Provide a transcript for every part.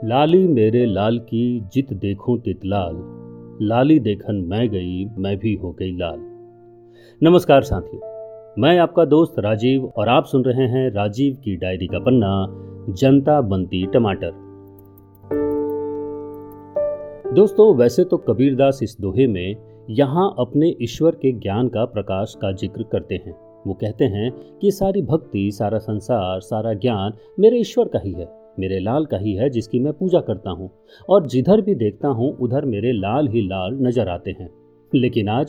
लाली मेरे लाल की जित देखूं तित लाल, लाली देखन मैं गई मैं भी हो गई लाल। नमस्कार साथियों, मैं आपका दोस्त राजीव और आप सुन रहे हैं राजीव की डायरी का पन्ना जनता बनती टमाटर। दोस्तों, वैसे तो कबीरदास इस दोहे में यहाँ अपने ईश्वर के ज्ञान का प्रकाश का जिक्र करते हैं। वो कहते हैं कि सारी भक्ति, सारा संसार, सारा ज्ञान मेरे ईश्वर का ही है, मेरे लाल का ही है, जिसकी मैं पूजा करता हूँ और जिधर भी देखता हूँ उधर मेरे लाल ही लाल नजर आते हैं। लेकिन आज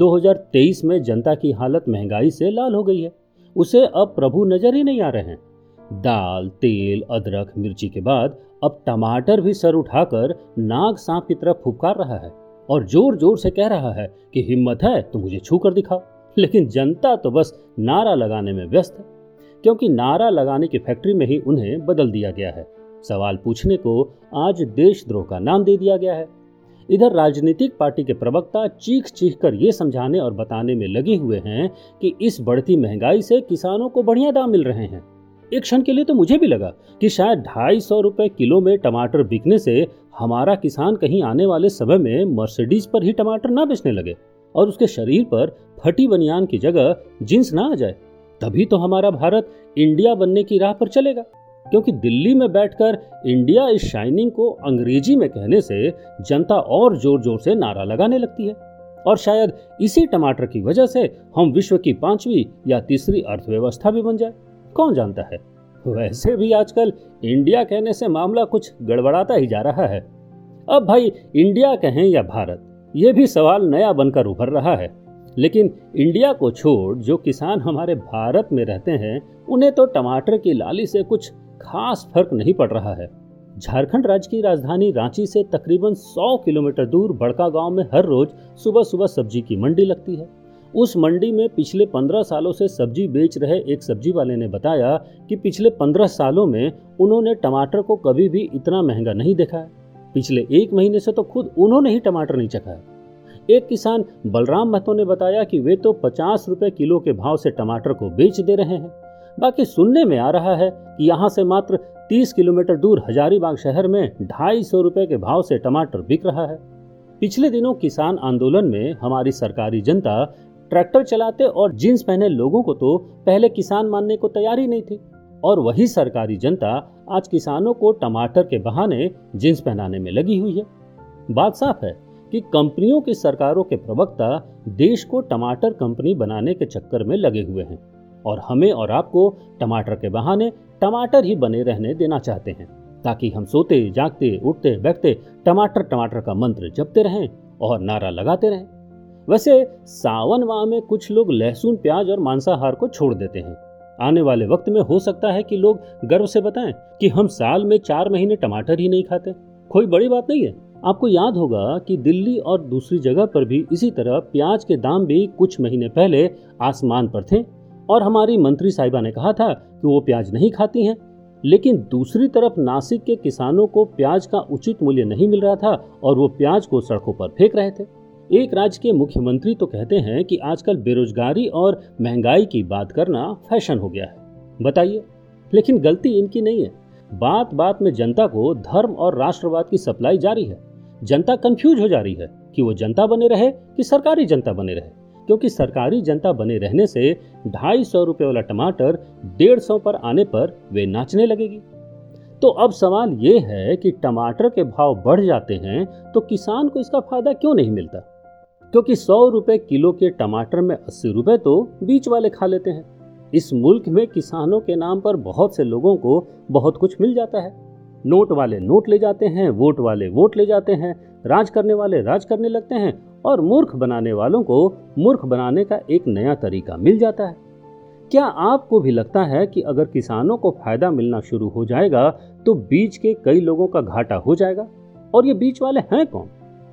2023 में जनता की हालत महंगाई से लाल हो गई है। उसे अब प्रभु नजर ही नहीं आ रहे हैं। दाल, तेल, अदरक, मिर्ची के बाद अब टमाटर भी सर उठाकर नाग सांप की तरफ फुफकार रहा है और जोर जोर से कह रहा है कि हिम्मत है तो मुझे छू कर दिखाओ। लेकिन जनता तो बस नारा लगाने में व्यस्त है, क्योंकि नारा लगाने की फैक्ट्री में ही उन्हें बदल दिया गया है। सवाल पूछने को आज देशद्रोह का नाम दे दिया गया है। इधर राजनीतिक पार्टी के प्रवक्ता चीख चीख कर ये समझाने और बताने में लगे हुए हैं कि इस बढ़ती महंगाई से किसानों को बढ़िया दाम मिल रहे हैं। एक क्षण के लिए तो मुझे भी लगा कि शायद 250 रुपए किलो में टमाटर बिकने से हमारा किसान कहीं आने वाले समय में मर्सिडीज पर ही टमाटर ना बेचने लगे और उसके शरीर पर फटी बनियान की जगह जींस ना आ जाए। तभी तो हमारा भारत इंडिया बनने की राह पर चलेगा, क्योंकि दिल्ली में बैठकर इंडिया इज शाइनिंग को अंग्रेजी में कहने से जनता और जोर जोर से नारा लगाने लगती है और शायद इसी टमाटर की वजह से हम विश्व की 5वीं या तीसरी अर्थव्यवस्था भी बन जाए, कौन जानता है। वैसे भी आजकल इंडिया कहने से मामला कुछ गड़बड़ाता ही जा रहा है। अब भाई इंडिया कहें या भारत, ये भी सवाल नया बनकर उभर रहा है। लेकिन इंडिया को छोड़ जो किसान हमारे भारत में रहते हैं, उन्हें तो टमाटर की लाली से कुछ खास फर्क नहीं पड़ रहा है। झारखंड राज्य की राजधानी रांची से तकरीबन 100 किलोमीटर दूर बड़का गांव में हर रोज सुबह सुबह सब्जी की मंडी लगती है। उस मंडी में पिछले 15 सालों से सब्जी बेच रहे एक सब्जी वाले ने बताया कि पिछले 15 सालों में उन्होंने टमाटर को कभी भी इतना महंगा नहीं देखा है। पिछले 1 महीने से तो खुद उन्होंने ही टमाटर नहीं चखा है। एक किसान बलराम महतो ने बताया कि वे तो 50 रुपए किलो के भाव से टमाटर को बेच दे रहे हैं। बाकी सुनने में आ रहा है कि यहाँ से मात्र 30 किलोमीटर दूर हजारीबाग शहर में 250 रुपए के भाव से टमाटर बिक रहा है। पिछले दिनों किसान आंदोलन में हमारी सरकारी जनता ट्रैक्टर चलाते और जींस पहने लोगों को तो पहले किसान मानने को तैयार ही नहीं थी, और वही सरकारी जनता आज किसानों को टमाटर के बहाने जींस पहनाने में लगी हुई है। बात साफ है कि कंपनियों की सरकारों के प्रवक्ता देश को टमाटर कंपनी बनाने के चक्कर में लगे हुए हैं और हमें और आपको टमाटर के बहाने टमाटर ही बने रहने देना चाहते हैं, ताकि हम सोते जागते उठते बैठते टमाटर टमाटर का मंत्र जपते रहें और नारा लगाते रहें। वैसे सावन माह में कुछ लोग लहसुन, प्याज और मांसाहार को छोड़ देते हैं। आने वाले वक्त में हो सकता है कि लोग गर्व से बताएं कि हम साल में 4 महीने टमाटर ही नहीं खाते। कोई बड़ी बात नहीं है। आपको याद होगा कि दिल्ली और दूसरी जगह पर भी इसी तरह प्याज के दाम भी कुछ महीने पहले आसमान पर थे और हमारी मंत्री साहिबा ने कहा था कि वो प्याज नहीं खाती हैं। लेकिन दूसरी तरफ नासिक के किसानों को प्याज का उचित मूल्य नहीं मिल रहा था और वो प्याज को सड़कों पर फेंक रहे थे। एक राज्य के मुख्यमंत्री तो कहते हैं कि आजकल बेरोजगारी और महंगाई की बात करना फैशन हो गया है। बताइए, लेकिन गलती इनकी नहीं है। बात बात में जनता को धर्म और राष्ट्रवाद की सप्लाई जारी है। जनता कंफ्यूज हो जा रही है कि वो जनता बने रहे कि सरकारी जनता बने रहे, क्योंकि सरकारी जनता बने रहने से 250 रुपए वाला टमाटर 150 पर आने पर वे नाचने लगेगी। तो अब सवाल ये है कि टमाटर के भाव बढ़ जाते हैं तो किसान को इसका फायदा क्यों नहीं मिलता? क्योंकि 100 रुपए किलो के टमाटर में 80 रुपए तो बीच वाले खा लेते हैं। इस मुल्क में किसानों के नाम पर बहुत से लोगों को बहुत कुछ मिल जाता है। नोट वाले नोट ले जाते हैं, वोट वाले वोट ले जाते हैं, राज करने वाले राज करने लगते हैं और मूर्ख बनाने वालों को मूर्ख बनाने का एक नया तरीका मिल जाता है। क्या आपको भी लगता है कि अगर किसानों को फायदा मिलना शुरू हो जाएगा तो बीच के कई लोगों का घाटा हो जाएगा? और ये बीच वाले हैं कौन?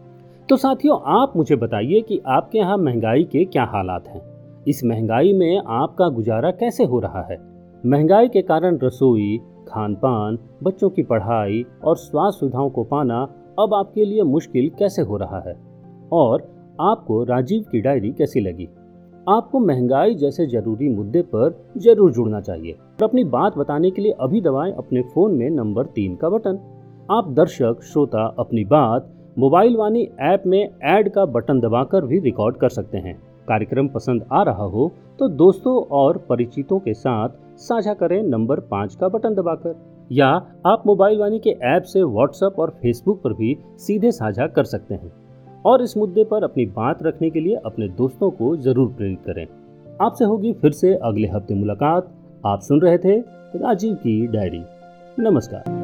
तो साथियों, आप मुझे बताइए कि आपके यहाँ महंगाई के क्या हालात हैं। इस महंगाई में आपका गुजारा कैसे हो रहा है? महंगाई के कारण रसोई, खान पान, बच्चों की पढ़ाई और स्वास्थ्य सुविधाओं को पाना अब आपके लिए मुश्किल कैसे हो रहा है? और आपको राजीव की डायरी कैसी लगी? आपको महंगाई जैसे जरूरी मुद्दे पर जरूर जुड़ना चाहिए और अपनी बात बताने के लिए अभी दबाएं अपने फोन में नंबर 3 का बटन। आप दर्शक श्रोता अपनी बात मोबाइल वाणी ऐप में ऐड का बटन दबाकर भी रिकॉर्ड कर सकते हैं। कार्यक्रम पसंद आ रहा हो तो दोस्तों और परिचितों के साथ साझा करें नंबर 5 का बटन दबाकर। या आप मोबाइल वाणी के ऐप से व्हाट्सएप और फेसबुक पर भी सीधे साझा कर सकते हैं। और इस मुद्दे पर अपनी बात रखने के लिए अपने दोस्तों को जरूर प्रेरित करें। आपसे होगी फिर से अगले हफ्ते मुलाकात। आप सुन रहे थे राजीव की डायरी। नमस्कार।